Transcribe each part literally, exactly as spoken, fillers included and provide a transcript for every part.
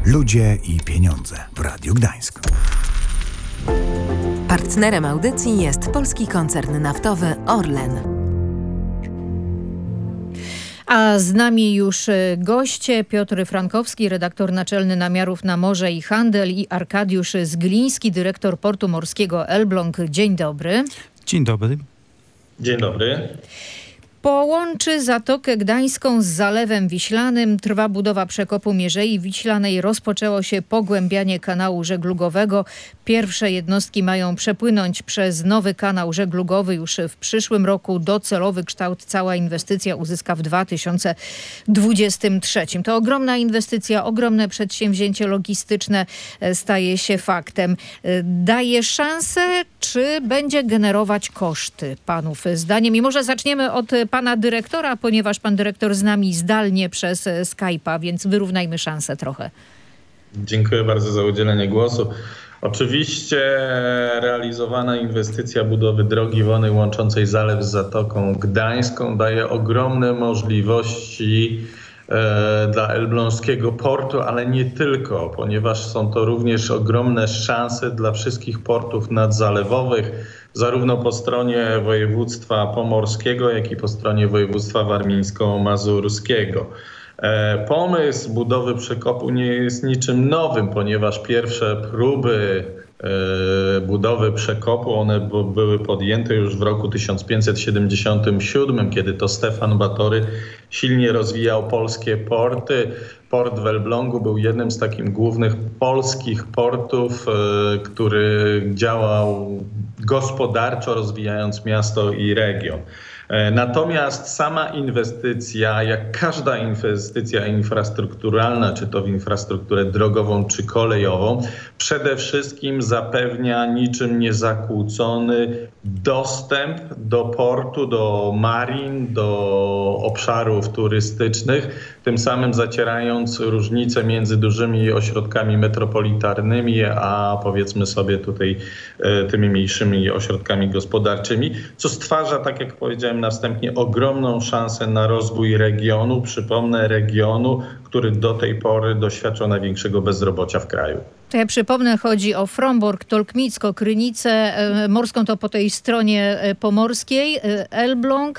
Ludzie i pieniądze w Radiu Gdańsk. Partnerem audycji jest polski koncern naftowy Orlen. A z nami już goście: Piotr Frankowski, redaktor naczelny Namiarów na Morze i Handel, i Arkadiusz Zgliński, dyrektor portu morskiego Elbląg. Dzień dobry. Dzień dobry. Dzień dobry. Połączy Zatokę Gdańską z Zalewem Wiślanym. Trwa budowa przekopu Mierzei Wiślanej. Rozpoczęło się pogłębianie kanału żeglugowego. Pierwsze jednostki mają przepłynąć przez nowy kanał żeglugowy już w przyszłym roku. Docelowy kształt cała inwestycja uzyska w dwa tysiące dwudziestym trzecim. To ogromna inwestycja, ogromne przedsięwzięcie logistyczne staje się faktem. Daje szansę, czy będzie generować koszty, panów zdaniem? I może zaczniemy od pana dyrektora, ponieważ pan dyrektor z nami zdalnie przez Skype'a, więc wyrównajmy szanse trochę. Dziękuję bardzo za udzielenie głosu. Oczywiście realizowana inwestycja budowy drogi wodnej łączącej Zalew z Zatoką Gdańską daje ogromne możliwości e, dla elbląskiego portu, ale nie tylko, ponieważ są to również ogromne szanse dla wszystkich portów nadzalewowych, zarówno po stronie województwa pomorskiego, jak i po stronie województwa warmińsko-mazurskiego. Pomysł budowy przekopu nie jest niczym nowym, ponieważ pierwsze próby budowy przekopu, one były podjęte już w roku tysiąc pięćset siedemdziesiątym siódmym, kiedy to Stefan Batory silnie rozwijał polskie porty. Port w Elblągu był jednym z takich głównych polskich portów, który działał gospodarczo, rozwijając miasto i region. Natomiast sama inwestycja, jak każda inwestycja infrastrukturalna, czy to w infrastrukturę drogową, czy kolejową, przede wszystkim zapewnia niczym niezakłócony dostęp do portu, do marin, do obszarów turystycznych, tym samym zacierając różnice między dużymi ośrodkami metropolitarnymi, a powiedzmy sobie tutaj tymi mniejszymi ośrodkami gospodarczymi, co stwarza, tak jak powiedziałem na wstępie, ogromną szansę na rozwój regionu. Przypomnę, regionu, który do tej pory doświadczał największego bezrobocia w kraju. To ja przypomnę, chodzi o Frombork, Tolkmicko, Krynicę morską, to po tej stronie pomorskiej, Elbląg.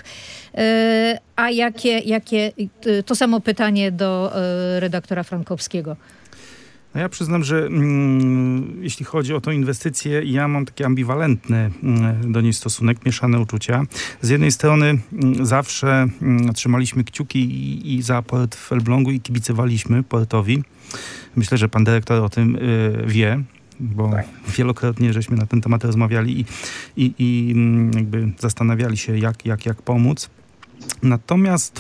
A jakie, jakie, to samo pytanie do redaktora Frankowskiego. No ja przyznam, że mm, jeśli chodzi o tą inwestycję, ja mam taki ambiwalentny mm, do niej stosunek, mieszane uczucia. Z jednej strony mm, zawsze mm, trzymaliśmy kciuki i, i za port w Elblągu i kibicowaliśmy portowi. Myślę, że pan dyrektor o tym y, wie, bo tak. Wielokrotnie żeśmy na ten temat rozmawiali i, i, i mm, jakby zastanawiali się, jak, jak, jak pomóc. Natomiast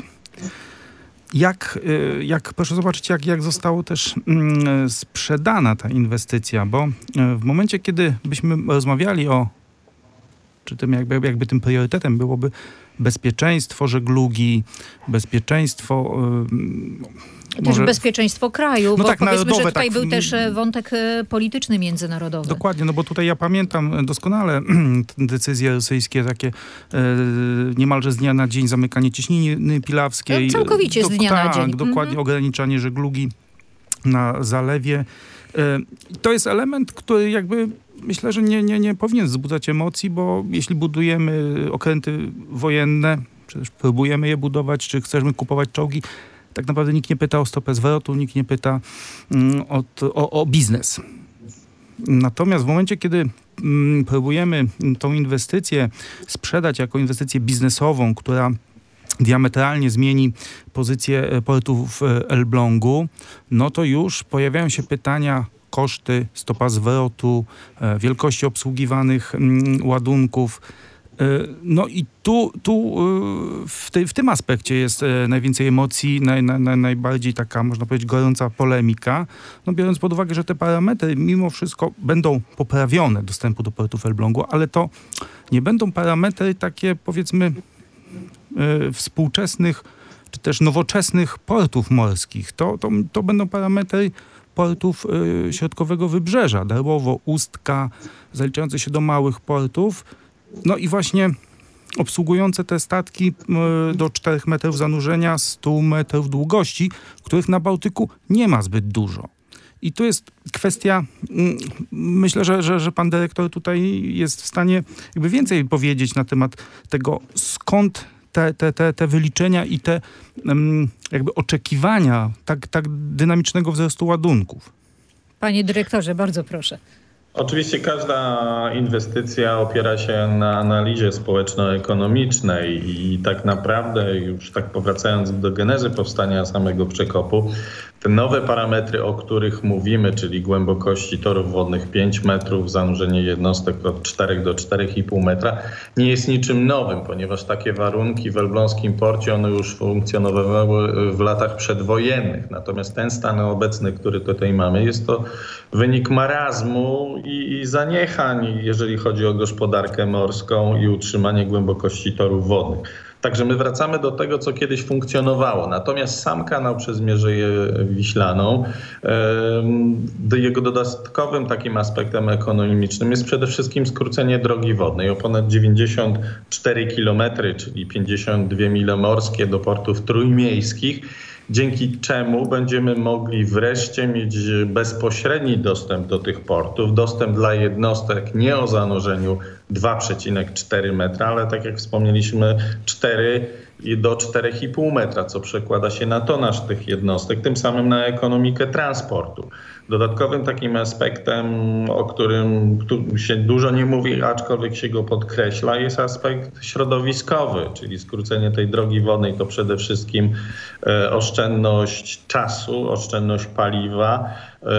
Jak, jak, proszę zobaczyć, jak, jak została też mm, sprzedana ta inwestycja, bo w momencie, kiedy byśmy rozmawiali o, czy tym jakby, jakby tym priorytetem byłoby bezpieczeństwo żeglugi, bezpieczeństwo... Yy, Też może... bezpieczeństwo kraju, no bo tak, powiedzmy, narodowe, że tutaj tak, był też wątek polityczny, międzynarodowy. Dokładnie, no bo tutaj ja pamiętam doskonale decyzje rosyjskie takie e, niemalże z dnia na dzień zamykanie cieśniny pilawskiej. No, całkowicie z dnia tak, na dzień. Dokładnie, mhm. Ograniczanie żeglugi na zalewie. E, to jest element, który jakby myślę, że nie, nie, nie powinien wzbudzać emocji, bo jeśli budujemy okręty wojenne, przecież próbujemy je budować, czy chcemy kupować czołgi, tak naprawdę nikt nie pyta o stopę zwrotu, nikt nie pyta mm, o, o, o biznes. Natomiast w momencie, kiedy mm, próbujemy tą inwestycję sprzedać jako inwestycję biznesową, która diametralnie zmieni pozycję portu w Elblągu, no to już pojawiają się pytania: koszty, stopa zwrotu, wielkości obsługiwanych mm, ładunków. No i tu, tu w, tej, w tym aspekcie jest najwięcej emocji, naj, naj, najbardziej taka, można powiedzieć, gorąca polemika. No biorąc pod uwagę, że te parametry mimo wszystko będą poprawione dostępu do portu w Elblągu, ale to nie będą parametry takie, powiedzmy, współczesnych czy też nowoczesnych portów morskich. To, to, to będą parametry portów środkowego wybrzeża, Darłowo, Ustka, zaliczające się do małych portów. No i właśnie obsługujące te statki do czterech metrów zanurzenia, stu metrów długości, których na Bałtyku nie ma zbyt dużo. I tu jest kwestia, myślę, że, że, że pan dyrektor tutaj jest w stanie jakby więcej powiedzieć na temat tego, skąd te, te, te, te wyliczenia i te jakby oczekiwania tak, tak dynamicznego wzrostu ładunków. Panie dyrektorze, bardzo proszę. Oczywiście każda inwestycja opiera się na analizie społeczno-ekonomicznej i tak naprawdę, już tak powracając do genezy powstania samego przekopu, te nowe parametry, o których mówimy, czyli głębokości torów wodnych pięć metrów, zanurzenie jednostek od cztery do czterech i pół metra, nie jest niczym nowym, ponieważ takie warunki w elbląskim porcie, one już funkcjonowały w latach przedwojennych. Natomiast ten stan obecny, który tutaj mamy, jest to wynik marazmu i, i zaniechań, jeżeli chodzi o gospodarkę morską i utrzymanie głębokości torów wodnych. Także my wracamy do tego, co kiedyś funkcjonowało. Natomiast sam kanał przez Mierzeję Wiślaną, jego dodatkowym takim aspektem ekonomicznym jest przede wszystkim skrócenie drogi wodnej o ponad dziewięćdziesiąt cztery kilometry, czyli pięćdziesiąt dwie mile morskie do portów trójmiejskich, dzięki czemu będziemy mogli wreszcie mieć bezpośredni dostęp do tych portów, dostęp dla jednostek nie o zanurzeniu dwa przecinek cztery metra, ale tak jak wspomnieliśmy cztery do czterech i pół metra, co przekłada się na tonaż tych jednostek, tym samym na ekonomikę transportu. Dodatkowym takim aspektem, o którym tu się dużo nie mówi, aczkolwiek się go podkreśla, jest aspekt środowiskowy, czyli skrócenie tej drogi wodnej to przede wszystkim e, oszczędność czasu, oszczędność paliwa,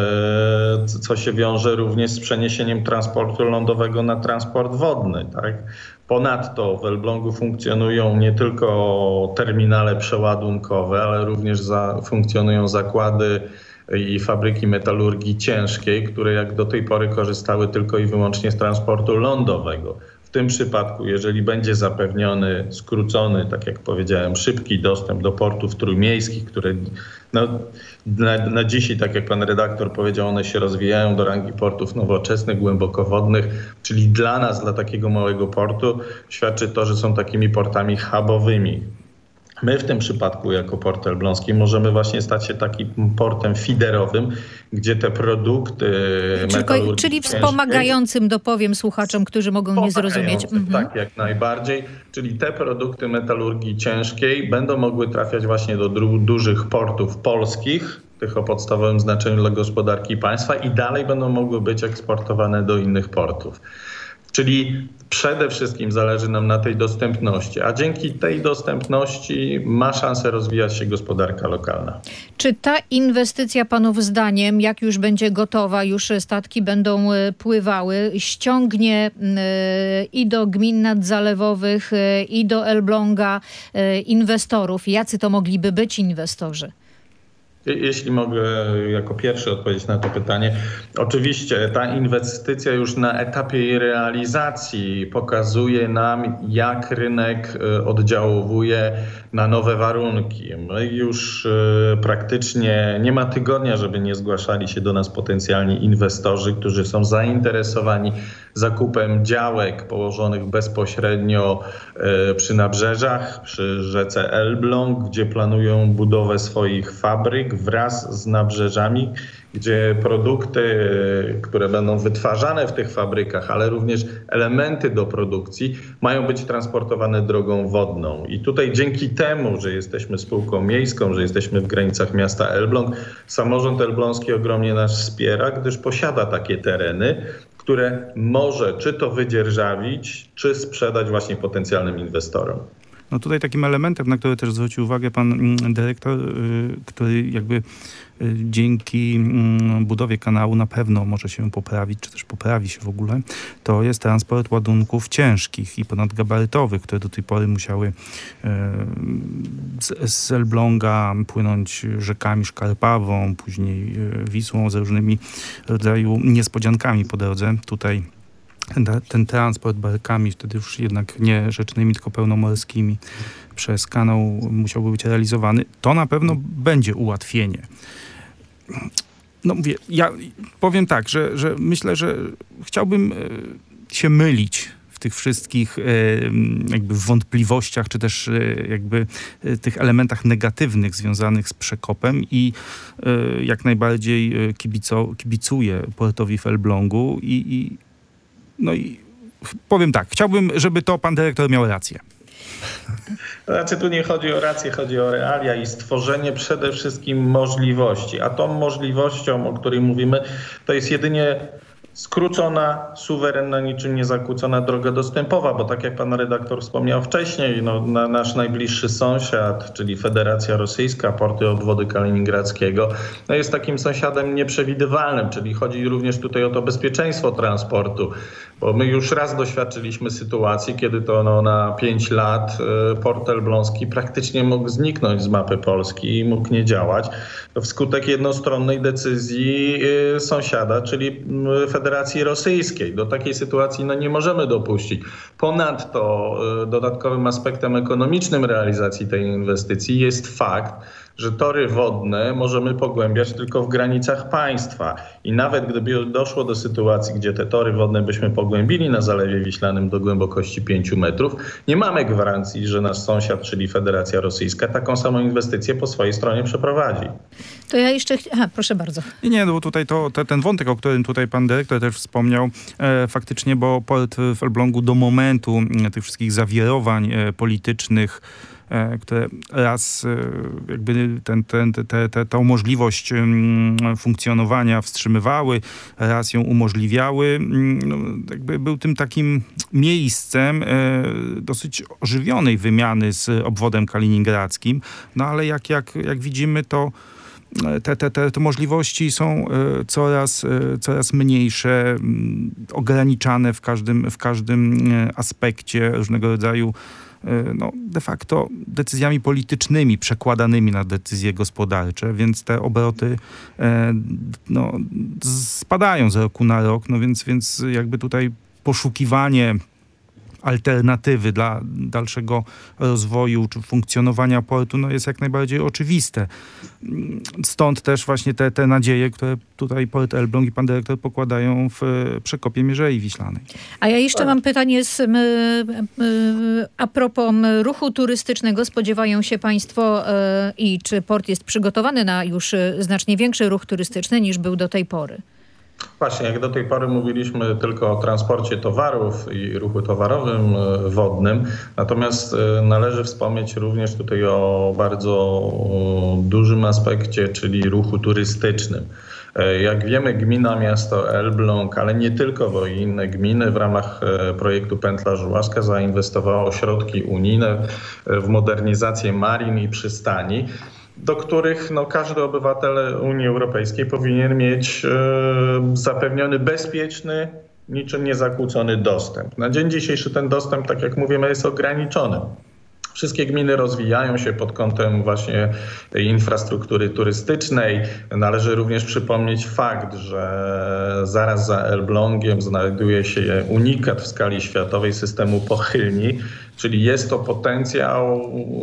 e, co się wiąże również z przeniesieniem transportu lądowego na transport wodny, tak? Ponadto w Elblągu funkcjonują nie tylko terminale przeładunkowe, ale również za, funkcjonują zakłady i fabryki metalurgii ciężkiej, które jak do tej pory korzystały tylko i wyłącznie z transportu lądowego. W tym przypadku, jeżeli będzie zapewniony, skrócony, tak jak powiedziałem, szybki dostęp do portów trójmiejskich, które no, na, na dzisiaj, tak jak pan redaktor powiedział, one się rozwijają do rangi portów nowoczesnych, głębokowodnych, czyli dla nas, dla takiego małego portu, świadczy to, że są takimi portami hubowymi. My w tym przypadku jako Port Elbląski możemy właśnie stać się takim portem feederowym, gdzie te produkty Czyli, czyli wspomagającym, dopowiem słuchaczom, którzy mogą nie zrozumieć. Mhm. Tak, jak najbardziej. Czyli te produkty metalurgii ciężkiej będą mogły trafiać właśnie do du- dużych portów polskich, tych o podstawowym znaczeniu dla gospodarki państwa i dalej będą mogły być eksportowane do innych portów. Czyli przede wszystkim zależy nam na tej dostępności, a dzięki tej dostępności ma szansę rozwijać się gospodarka lokalna. Czy ta inwestycja panów zdaniem, jak już będzie gotowa, już statki będą pływały, ściągnie i do gmin nadzalewowych, i do Elbląga inwestorów? Jacy to mogliby być inwestorzy? Jeśli mogę jako pierwszy odpowiedzieć na to pytanie. Oczywiście ta inwestycja już na etapie jej realizacji pokazuje nam, jak rynek oddziałuje na nowe warunki. My już praktycznie nie ma tygodnia, żeby nie zgłaszali się do nas potencjalni inwestorzy, którzy są zainteresowani zakupem działek położonych bezpośrednio przy nabrzeżach, przy rzece Elbląg, gdzie planują budowę swoich fabryk wraz z nabrzeżami, gdzie produkty, które będą wytwarzane w tych fabrykach, ale również elementy do produkcji mają być transportowane drogą wodną. I tutaj dzięki temu, że jesteśmy spółką miejską, że jesteśmy w granicach miasta Elbląg, samorząd elbląski ogromnie nas wspiera, gdyż posiada takie tereny, które może czy to wydzierżawić, czy sprzedać właśnie potencjalnym inwestorom. No tutaj takim elementem, na który też zwrócił uwagę pan dyrektor, który jakby dzięki budowie kanału na pewno może się poprawić, czy też poprawi się w ogóle, to jest transport ładunków ciężkich i ponadgabarytowych, które do tej pory musiały z, z Elbląga płynąć rzekami Szkarpawą, później Wisłą z różnymi rodzaju niespodziankami po drodze. Tutaj ten transport barkami, wtedy już jednak nie rzecznymi, tylko pełnomorskimi, przez kanał musiałby być realizowany. To na pewno będzie ułatwienie. No mówię, ja powiem tak, że, że myślę, że chciałbym się mylić w w tych wszystkich jakby wątpliwościach, czy też jakby tych elementach negatywnych związanych z przekopem i jak najbardziej kibico, kibicuję portowi w Elblągu i, i no i powiem tak, chciałbym, żeby to pan dyrektor miał rację. Znaczy tu nie chodzi o rację, chodzi o realia i stworzenie przede wszystkim możliwości. A tą możliwością, o której mówimy, to jest jedynie skrócona, suwerenna, niczym niezakłócona droga dostępowa, bo tak jak pan redaktor wspomniał wcześniej, no, na nasz najbliższy sąsiad, czyli Federacja Rosyjska, porty obwodu kaliningradzkiego, no, jest takim sąsiadem nieprzewidywalnym, czyli chodzi również tutaj o to bezpieczeństwo transportu, bo my już raz doświadczyliśmy sytuacji, kiedy to no, na pięć lat port elbląski praktycznie mógł zniknąć z mapy Polski i mógł nie działać wskutek jednostronnej decyzji sąsiada, czyli Federacji Rosyjskiej. Do takiej sytuacji no, nie możemy dopuścić. Ponadto dodatkowym aspektem ekonomicznym realizacji tej inwestycji jest fakt, że tory wodne możemy pogłębiać tylko w granicach państwa. I nawet gdyby doszło do sytuacji, gdzie te tory wodne byśmy pogłębili na Zalewie Wiślanym do głębokości pięciu metrów, nie mamy gwarancji, że nasz sąsiad, czyli Federacja Rosyjska, taką samą inwestycję po swojej stronie przeprowadzi. To ja jeszcze... Ch- Aha, proszę bardzo. Nie, nie, no bo tutaj to, te, ten wątek, o którym tutaj pan dyrektor też wspomniał, e, faktycznie, bo port w Elblągu do momentu e, tych wszystkich zawirowań e, politycznych, które raz jakby ten, ten, te, te, tą możliwość funkcjonowania wstrzymywały, raz ją umożliwiały. No, jakby był tym takim miejscem dosyć ożywionej wymiany z obwodem kaliningradzkim. No ale jak, jak, jak widzimy, to Te, te, te, te możliwości są coraz, coraz mniejsze, ograniczane w każdym, w każdym aspekcie różnego rodzaju no, de facto decyzjami politycznymi przekładanymi na decyzje gospodarcze, więc te obroty no, spadają z roku na rok, no więc, więc jakby tutaj poszukiwanie alternatywy dla dalszego rozwoju czy funkcjonowania portu no jest jak najbardziej oczywiste. Stąd też właśnie te, te nadzieje, które tutaj Port Elbląg i pan dyrektor pokładają w przekopie Mierzei Wiślanej. A ja jeszcze mam pytanie z, m, m, a propos ruchu turystycznego. Spodziewają się państwo e, i czy port jest przygotowany na już znacznie większy ruch turystyczny niż był do tej pory? Właśnie, jak do tej pory mówiliśmy tylko o transporcie towarów i ruchu towarowym wodnym, natomiast należy wspomnieć również tutaj o bardzo dużym aspekcie, czyli ruchu turystycznym. Jak wiemy, gmina, miasto Elbląg, ale nie tylko, bo i inne gminy w ramach projektu Pętla Żuławska zainwestowało środki unijne w modernizację marin i przystani, do których no, każdy obywatel Unii Europejskiej powinien mieć e, zapewniony bezpieczny, niczym niezakłócony dostęp. Na dzień dzisiejszy ten dostęp, tak jak mówimy, jest ograniczony. Wszystkie gminy rozwijają się pod kątem właśnie infrastruktury turystycznej. Należy również przypomnieć fakt, że zaraz za Elblągiem znajduje się unikat w skali światowej systemu pochylni, czyli jest to potencjał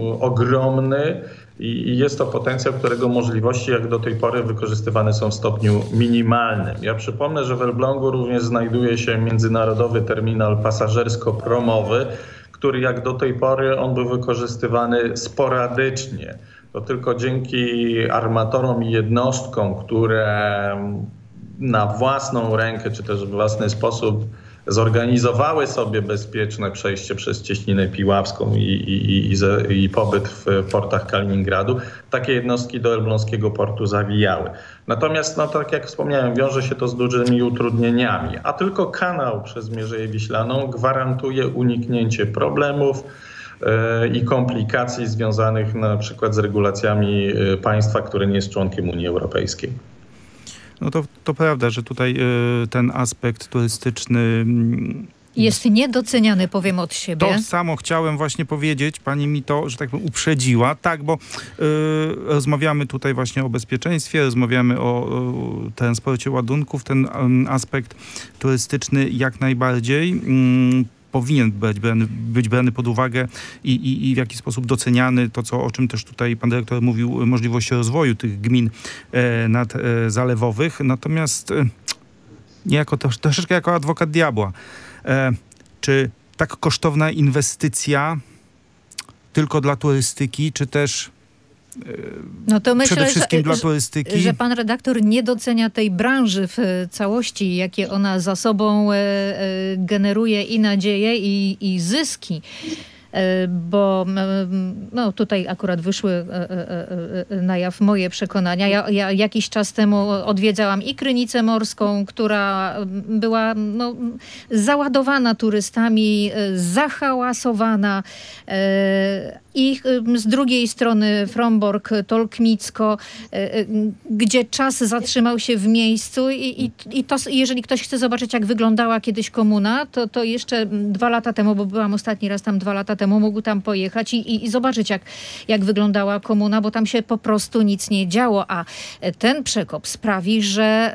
ogromny i jest to potencjał, którego możliwości jak do tej pory wykorzystywane są w stopniu minimalnym. Ja przypomnę, że w Elblągu również znajduje się międzynarodowy terminal pasażersko-promowy, który jak do tej pory on był wykorzystywany sporadycznie. To tylko dzięki armatorom i jednostkom, które na własną rękę czy też w własny sposób zorganizowały sobie bezpieczne przejście przez Cieśninę Piławską i, i, i, i pobyt w portach Kaliningradu, takie jednostki do elbląskiego portu zawijały. Natomiast, no, tak jak wspomniałem, wiąże się to z dużymi utrudnieniami, a tylko kanał przez Mierzeję Wiślaną gwarantuje uniknięcie problemów yy, i komplikacji związanych na przykład z regulacjami yy, państwa, które nie jest członkiem Unii Europejskiej. No to, to prawda, że tutaj y, ten aspekt turystyczny jest niedoceniany, powiem od siebie. To samo chciałem właśnie powiedzieć. Pani mi to, że tak powiem, uprzedziła. Tak, bo y, rozmawiamy tutaj właśnie o bezpieczeństwie, rozmawiamy o, o transporcie ładunków. Ten um, aspekt turystyczny jak najbardziej y, powinien być brany, być brany pod uwagę i, i, i w jakiś sposób doceniany. To, co, o czym też tutaj pan dyrektor mówił, możliwości rozwoju tych gmin e, nadzalewowych. Natomiast e, niejako to, troszeczkę jako adwokat diabła. E, czy tak kosztowna inwestycja tylko dla turystyki, czy też no to myślę, przede wszystkim że, dla turystyki? że pan redaktor nie docenia tej branży w całości, jakie ona za sobą e, e, generuje i nadzieje, i, i zyski. Bo no, tutaj akurat wyszły na jaw moje przekonania. Ja, ja jakiś czas temu odwiedzałam i Krynicę Morską, która była no, załadowana turystami, zahałasowana. I z drugiej strony Frombork, Tolkmicko, gdzie czas zatrzymał się w miejscu i, i, i to, jeżeli ktoś chce zobaczyć, jak wyglądała kiedyś komuna, to, to jeszcze dwa lata temu, bo byłam ostatni raz tam dwa lata temu, mógł tam pojechać i, i, i zobaczyć, jak, jak wyglądała komuna, bo tam się po prostu nic nie działo, a ten przekop sprawi, że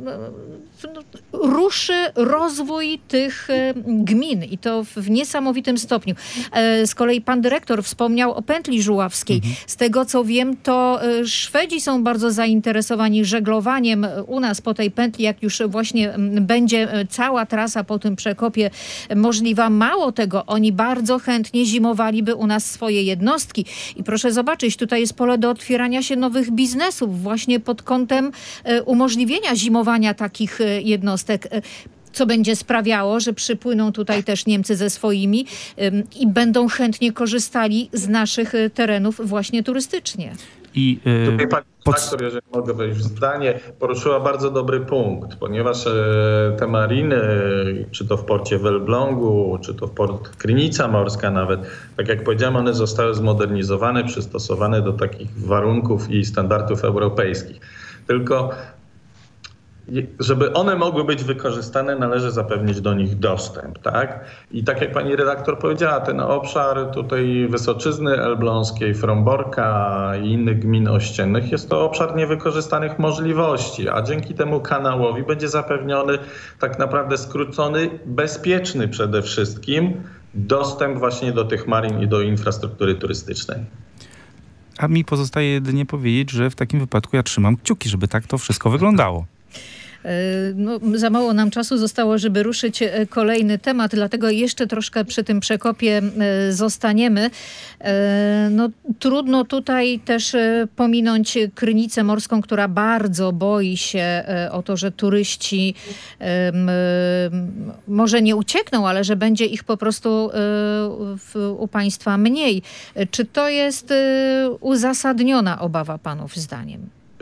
ruszy rozwój tych gmin i to w niesamowitym stopniu. Z kolei pan dyrektor wspomniał o pętli żuławskiej. Mhm. Z tego co wiem, to Szwedzi są bardzo zainteresowani żeglowaniem u nas po tej pętli, jak już właśnie będzie cała trasa po tym przekopie możliwa. Mało tego, oni bardzo chętnie zimowaliby u nas swoje jednostki. I proszę zobaczyć, tutaj jest pole do otwierania się nowych biznesów właśnie pod kątem umożliwienia zimowania takich jednostek, co będzie sprawiało, że przypłyną tutaj też Niemcy ze swoimi ym, i będą chętnie korzystali z naszych terenów właśnie turystycznie. I yy, Tutaj pani pod... redaktor, jeżeli mogę wejść w zdanie, poruszyła bardzo dobry punkt, ponieważ e, te mariny, czy to w porcie w Elblągu, czy to w port Krynica Morska nawet, tak jak powiedziałem, one zostały zmodernizowane, przystosowane do takich warunków i standardów europejskich. Tylko żeby one mogły być wykorzystane, należy zapewnić do nich dostęp, tak? I tak jak pani redaktor powiedziała, ten obszar tutaj Wysoczyzny Elbląskiej, Fromborka i innych gmin ościennych jest to obszar niewykorzystanych możliwości, a dzięki temu kanałowi będzie zapewniony tak naprawdę skrócony, bezpieczny przede wszystkim dostęp właśnie do tych marin i do infrastruktury turystycznej. A mi pozostaje jedynie powiedzieć, że w takim wypadku ja trzymam kciuki, żeby tak to wszystko wyglądało. No, za mało nam czasu zostało, żeby ruszyć kolejny temat, dlatego jeszcze troszkę przy tym przekopie zostaniemy. No, trudno tutaj też pominąć Krynicę Morską, która bardzo boi się o to, że turyści może nie uciekną, ale że będzie ich po prostu w, u państwa mniej. Czy to jest uzasadniona obawa panów zdaniem?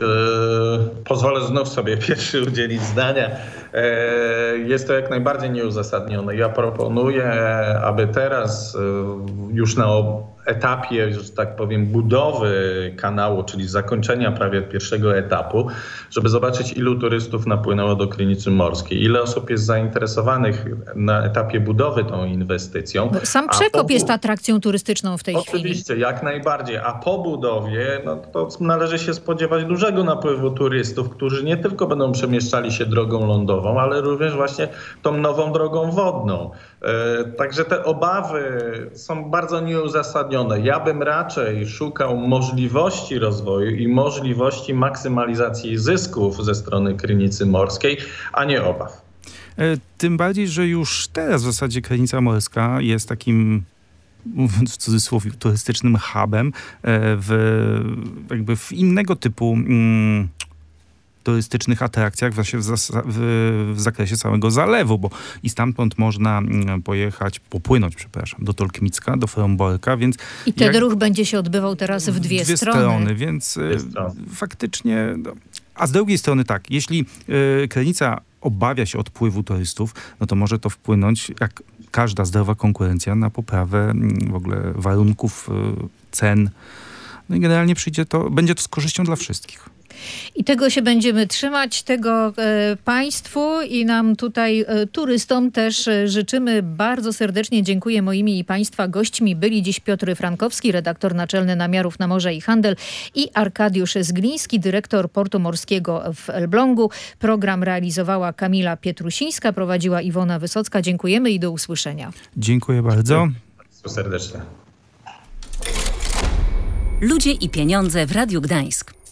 Pozwolę znów sobie pierwszy udzielić zdania. Jest to jak najbardziej nieuzasadnione. Ja proponuję, aby teraz już na etapie, że tak powiem, budowy kanału, czyli zakończenia prawie pierwszego etapu, żeby zobaczyć, ilu turystów napłynęło do Krynicy Morskiej, ile osób jest zainteresowanych na etapie budowy tą inwestycją. Bo sam przekop po... jest atrakcją turystyczną w tej Oczywiście, chwili. Oczywiście, jak najbardziej. A po budowie, no to należy się spodziewać dużego napływu turystów, którzy nie tylko będą przemieszczali się drogą lądową, ale również właśnie tą nową drogą wodną. Także te obawy są bardzo nieuzasadnione. Ja bym raczej szukał możliwości rozwoju i możliwości maksymalizacji zysków ze strony Krynicy Morskiej, a nie obaw. Tym bardziej, że już teraz w zasadzie Krynica Morska jest takim, mówiąc w cudzysłowie, turystycznym hubem w, jakby w innego typu mm, turystycznych atrakcjach właśnie w, zas- w, w zakresie całego zalewu, bo i stamtąd można pojechać, popłynąć, przepraszam, do Tolkmicka, do Fromborka, więc... I ten jak, ruch będzie się odbywał teraz w dwie, dwie strony. strony. Więc dwie strony. faktycznie... No, a z drugiej strony tak, jeśli y, Krynica obawia się odpływu turystów, no to może to wpłynąć, jak każda zdrowa konkurencja, na poprawę y, w ogóle warunków, y, cen. No i generalnie przyjdzie to, będzie to z korzyścią dla wszystkich. I tego się będziemy trzymać, tego e, państwu i nam tutaj e, turystom też e, życzymy. Bardzo serdecznie dziękuję. Moimi i państwa gośćmi byli dziś Piotr Frankowski, redaktor naczelny Namiarów na Morze i Handel, i Arkadiusz Zgliński, dyrektor Portu Morskiego w Elblągu. Program realizowała Kamila Pietrusińska, prowadziła Iwona Wysocka. Dziękujemy i do usłyszenia. Dziękuję bardzo. Bardzo serdecznie. Ludzie i pieniądze w Radiu Gdańsk.